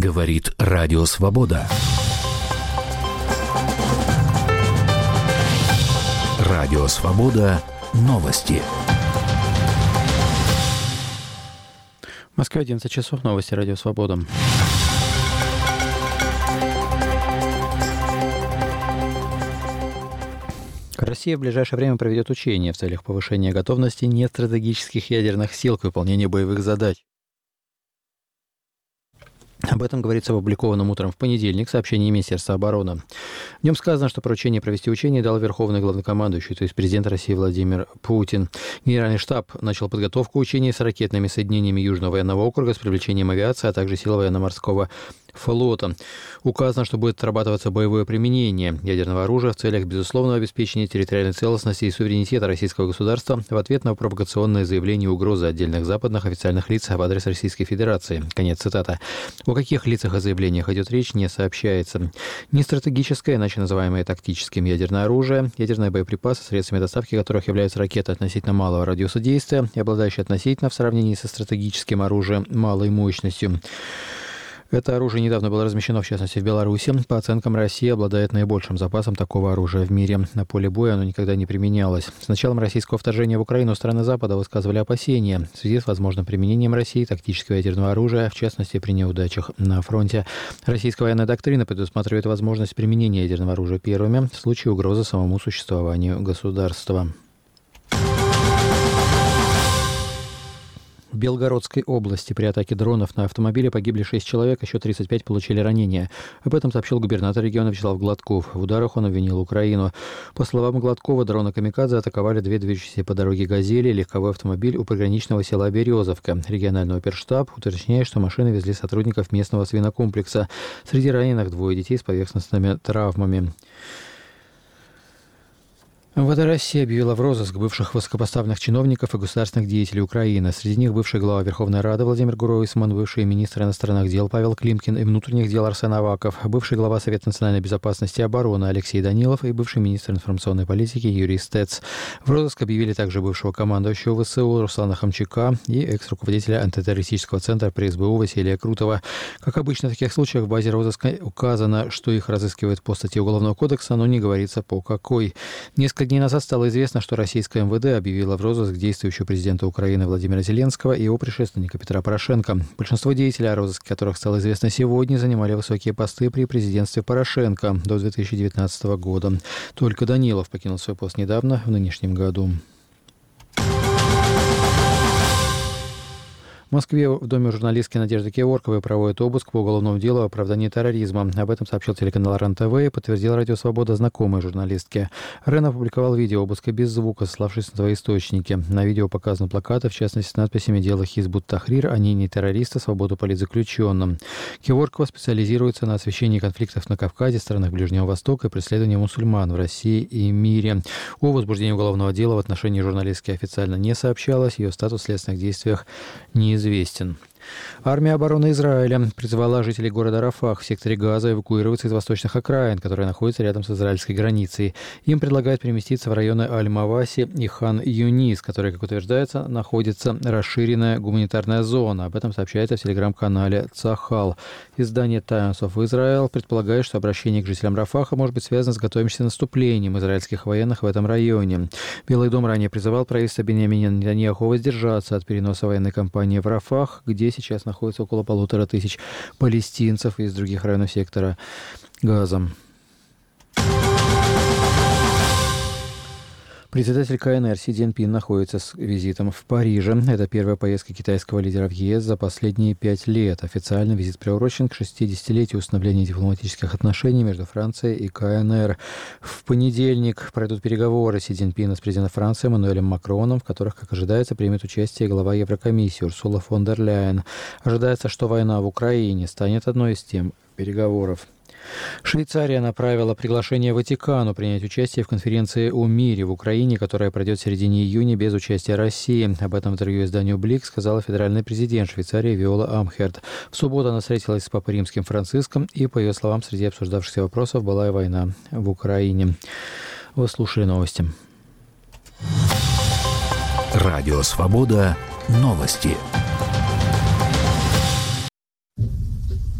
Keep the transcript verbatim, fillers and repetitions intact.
Говорит Радио Свобода. Радио Свобода. Новости. В Москве одиннадцать часов. Новости Радио Свобода. Россия в ближайшее время проведет учения в целях повышения готовности нестратегических ядерных сил к выполнению боевых задач. Об этом говорится в опубликованном утром в понедельник сообщении Министерства обороны. В нем сказано, что поручение провести учения дал Верховный главнокомандующий, то есть президент России Владимир Путин. Генеральный штаб начал подготовку учений с ракетными соединениями Южного военного округа с привлечением авиации, а также сил военно-морского флота. Указано, что будет отрабатываться боевое применение ядерного оружия в целях безусловного обеспечения территориальной целостности и суверенитета российского государства в ответ на провокационные заявления и угрозы отдельных западных официальных лиц в адрес Российской Федерации. Конец цитаты. О каких лицах и заявлениях идет речь, не сообщается. Не стратегическое, иначе называемое тактическим ядерное оружие, ядерные боеприпасы, средствами доставки которых являются ракеты относительно малого радиуса действия и обладающие относительно в сравнении со стратегическим оружием малой мощностью. Это оружие недавно было размещено, в частности, в Беларуси. По оценкам, Россия обладает наибольшим запасом такого оружия в мире. На поле боя оно никогда не применялось. С началом российского вторжения в Украину страны Запада высказывали опасения в связи с возможным применением России тактического ядерного оружия, в частности, при неудачах на фронте. Российская военная доктрина предусматривает возможность применения ядерного оружия первыми в случае угрозы самому существованию государства. В Белгородской области при атаке дронов на автомобили погибли шесть человек, еще тридцать пять получили ранения. Об этом сообщил губернатор региона Вячеслав Гладков. В ударах он обвинил Украину. По словам Гладкова, дроны «Камикадзе» атаковали две движущиеся по дороге «Газели» и легковой автомобиль у приграничного села Березовка. Региональный оперштаб уточняет, что машины везли сотрудников местного свинокомплекса. Среди раненых двое детей с поверхностными травмами. МВД России объявила в розыск бывших высокопоставленных чиновников и государственных деятелей Украины. Среди них бывший глава Верховной Рады Владимир Гройсман, бывший министр иностранных дел Павел Климкин и внутренних дел Арсен Аваков, бывший глава Совета национальной безопасности и обороны Алексей Данилов и бывший министр информационной политики Юрий Стец. В розыск объявили также бывшего командующего ВСУ Руслана Хомчака и экс-руководителя антитеррористического центра при СБУ Василия Крутова. Как обычно в таких случаях в базе розыска указано, что их разыскивают по статье Уголовного кодекса, но не говорится по какой. Несколько дней назад стало известно, что российское МВД объявило в розыск действующего президента Украины Владимира Зеленского и его предшественника Петра Порошенко. Большинство деятелей, о розыске которых стало известно сегодня, занимали высокие посты при президентстве Порошенко до две тысячи девятнадцатого года. Только Данилов покинул свой пост недавно, в нынешнем году. В Москве в доме журналистки Надежды Кеворковой проводят обыск по уголовному делу о оправдании терроризма. Об этом сообщил телеканал РЕН-ТВ и подтвердил Радио Свобода знакомой журналистки. РЕН опубликовал видео обыска без звука, ссылавшись на свои источники. На видео показаны плакаты, в частности, с надписями «Дело Хизб ут-Тахрир», «Они не террористы, свободу политзаключенным». Кеворкова специализируется на освещении конфликтов на Кавказе, странах Ближнего Востока и преследовании мусульман в России и мире. О возбуждении уголовного дела в отношении журналистки официально не сообщалось, ее статус в следственных действиях неизвестен. известен. Армия обороны Израиля призвала жителей города Рафах в секторе Газа эвакуироваться из восточных окраин, которые находятся рядом с израильской границей. Им предлагают переместиться в районы Аль-Маваси и Хан-Юнис, которые, как утверждается, находится расширенная гуманитарная зона. Об этом сообщается в телеграм-канале Цахал. Издание Times of Israel предполагает, что обращение к жителям Рафаха может быть связано с готовящимся наступлением израильских военных в этом районе. Белый дом ранее призывал правительство Биньямина Нетаньяху воздержаться от переноса военной кампании в Рафах, где сейчас находится около полутора тысяч палестинцев из других районов сектора Газа. Председатель КНР Си Цзиньпин находится с визитом в Париже. Это первая поездка китайского лидера в ЕС за последние пять лет. Официально визит приурочен к шестидесятилетию установления дипломатических отношений между Францией и КНР. В понедельник пройдут переговоры Си Цзиньпина с президентом Франции Эммануэлем Макроном, в которых, как ожидается, примет участие глава Еврокомиссии Урсула фон дер Ляйен. Ожидается, что война в Украине станет одной из тем переговоров. Швейцария направила приглашение Ватикану принять участие в конференции о мире в Украине, которая пройдет в середине июня без участия России. Об этом в интервью изданию «Блик» сказала федеральный президент Швейцарии Виола Амхерт. В субботу она встретилась с Папой Римским Франциском, и, по ее словам, среди обсуждавшихся вопросов была и война в Украине. Вы слушали новости. Радио «Свобода». Новости.